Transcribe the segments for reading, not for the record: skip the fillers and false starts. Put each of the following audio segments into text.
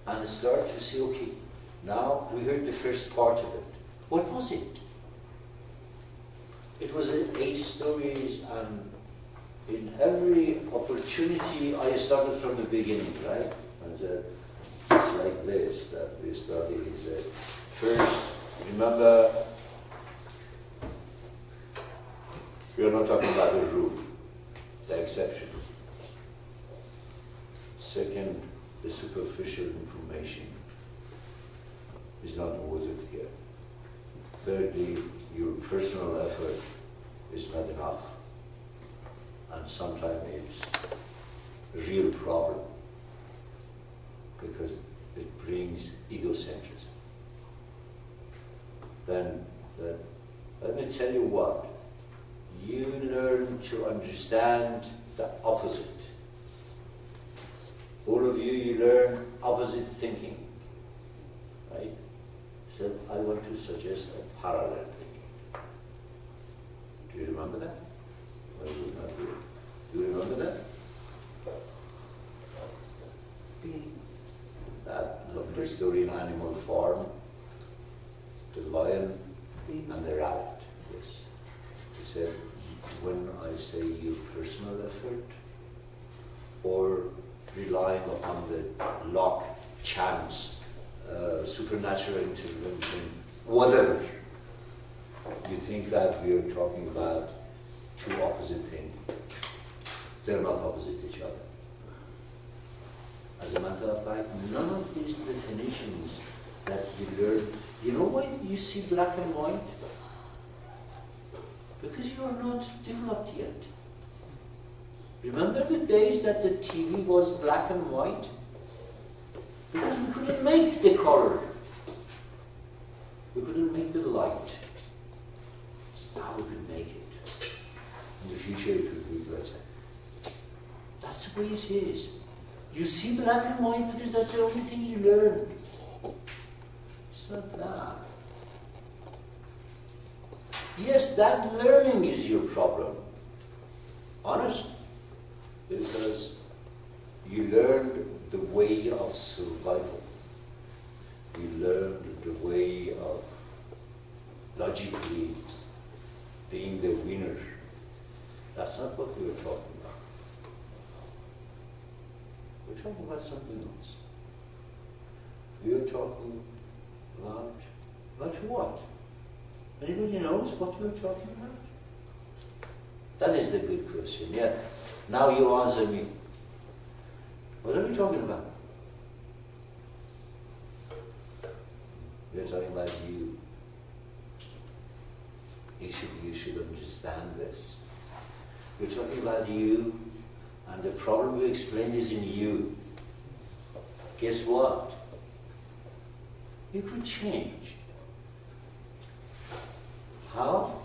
and start to see, okay, now we heard the first part of it. What was it? It was 8 stories, and in every opportunity I started from the beginning, right? And it's like this that we study. First, remember, we are not talking about the rule, the exception. Second, the superficial information is not worth it here. Thirdly, your personal effort is not enough. And sometimes it's a real problem because it brings egocentrism. Then let me tell you what, you learn to understand the opposite. All of you learn opposite thinking, right? So I want to suggest a parallel thinking. Do you remember that? Or you not do it? Do you remember that? That lovely story in Animal Farm, the lion and the rabbit. Yes. He said, when I say your personal effort or relying upon the luck, chance, supernatural intervention, whatever, you think that we are talking about two opposite things. They're not opposite each other. As a matter of fact, none of these definitions that you learn, you know why you see black and white? Because you are not developed yet. Remember the days that the TV was black and white? Because we couldn't make the color. We couldn't make the light. Now we can make it. In the future it will be better. That's the way it is. You see black and white because that's the only thing you learn. It's not that. Yes, that learning is your problem. Honest. Because you learned the way of survival. You learned the way of logically being the winner. That's not what we were talking about. We're talking about something else. We are talking about what? Anybody knows what we're talking about? That is the good question, yeah. Now you answer me. What are we talking about? We're talking about you. Each of you should understand this. We're talking about you, and the problem we explained is in you. Guess what? You could change. How?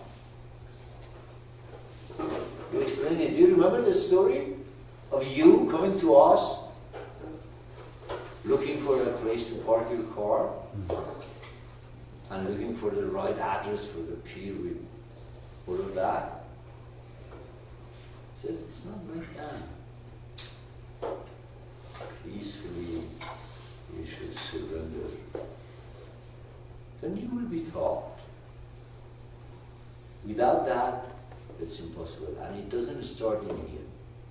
You explained it. Do you remember the story of you coming to us, looking for a place to park your car, and looking for the right address for the pier with all of that? So it's not like that. Peacefully, you should surrender. Then you will be taught. Without that, it's impossible. And it doesn't start in here.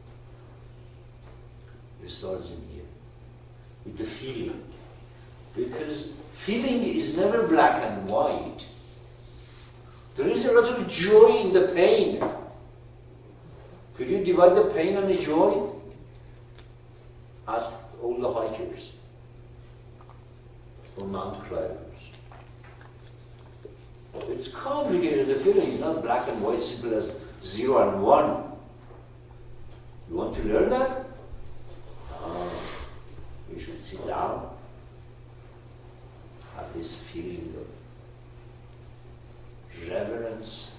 It starts in here. With the feeling. Because feeling is never black and white. There is a lot of joy in the pain. Could you divide the pain and the joy? Ask all the hikers or mountain climbers. It's complicated. The feeling is not black and white, simple as 0 and 1. You want to learn that? You should sit down. Have this feeling of reverence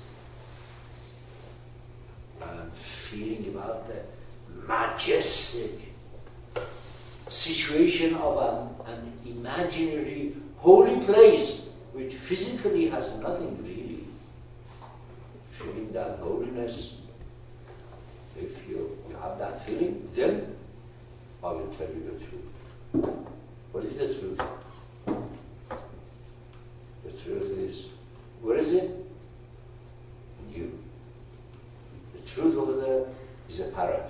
and feeling about the majestic situation of an imaginary holy place which physically has nothing really. Feeling that holiness, if you have that feeling, then I will tell you the truth. For What is the truth? The truth is, where is it? In you. The truth over there is a parrot.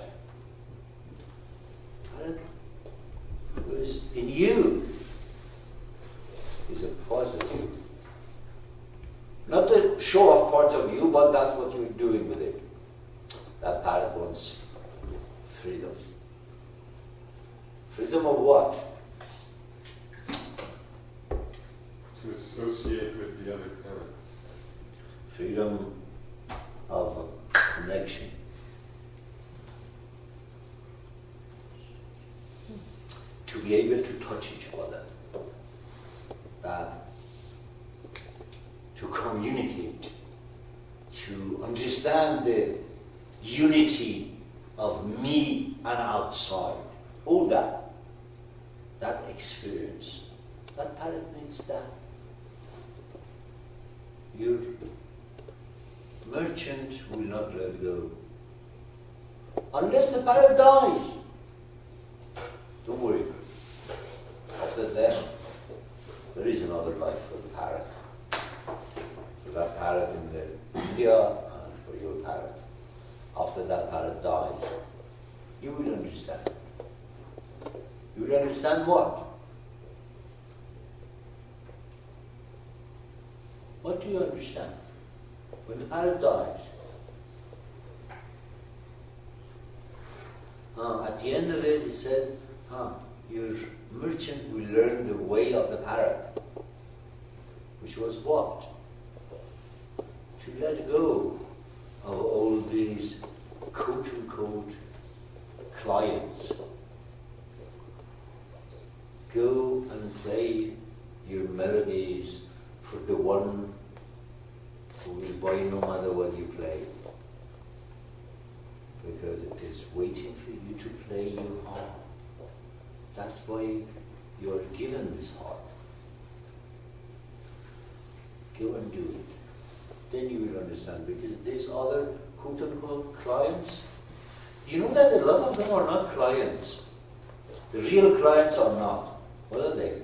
Parrot, whereas in you is a part of you. Not the show-off part of you, but that's what you're doing with it. That parrot wants freedom. Freedom of what? To associate with the other parrots. Freedom of connection. To be able to touch each other. To communicate. To understand the unity of me and outside. All that. That experience. That parrot needs that. Your merchant will not let go. Unless the parrot dies. Don't worry. After death, there is another life for the parrot. For that parrot in the India and for your parrot. After that parrot dies, you will understand. You will understand what? What do you understand? When the parrot dies, at the end of it said, your merchant will learn the way of the parrot. Which was what? To let go of all these quote-unquote clients. Go and play your melodies for the one who will buy no matter what you play. Because it is waiting for you to play your harp. That's why you are given this harp. Go and do it. Then you will understand. Because these other quote-unquote clients, you know that a lot of them are not clients. The real clients are not. What are they?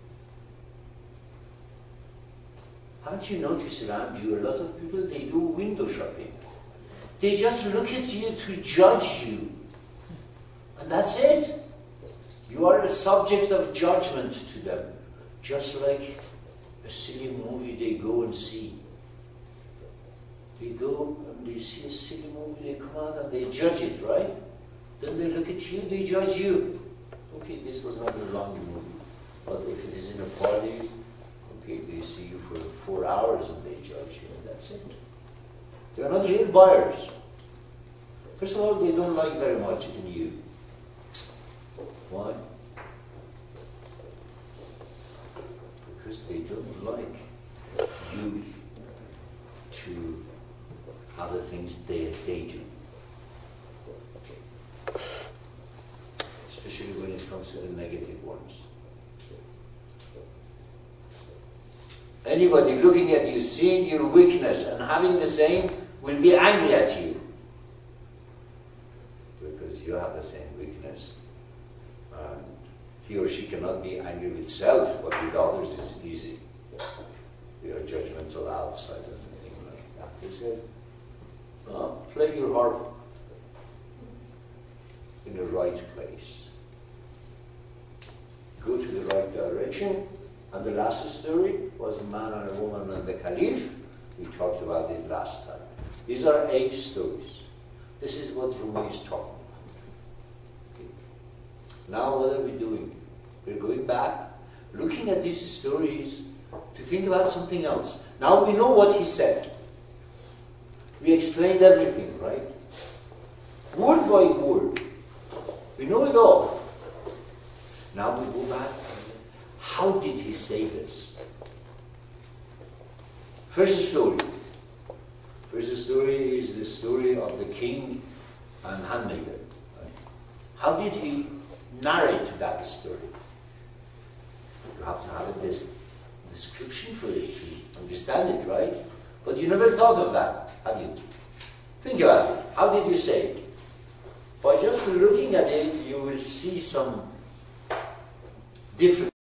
Haven't you noticed around you, a lot of people, they do window shopping. They just look at you to judge you. And that's it. You are a subject of judgment to them. Just like a silly movie they go and see. They go and they see a silly movie, they come out and they judge it, right? Then they look at you, they judge you. Okay, this was not a long movie. But if it is in a party, okay, they see you for 4 hours and they judge you, and that's it. They are not real buyers. First of all, they don't like very much in you. Why? Because they don't like you to have the things they do. Especially when it comes to the negative ones. Anybody looking at you, seeing your weakness and having the same, will be angry at you. Because you have the same weakness. And he or she cannot be angry with self, but with others is easy. We are judgmental outside and anything like that. They say, play your harp in the right place. Go to the right direction. And the last story was a man and a woman and the caliph. We talked about it last time. These are 8 stories. This is what Rumi is talking about. Okay. Now what are we doing? We're going back, looking at these stories to think about something else. Now we know what he said. We explained everything, right? Word by word. We know it all. Now we go back. How did he say this? First story. First story is the story of the king and handmaiden. Right? How did he narrate that story? You have to have this description for it to understand it, right? But you never thought of that, have you? Think about it. How did you say it? By just looking at it, you will see some different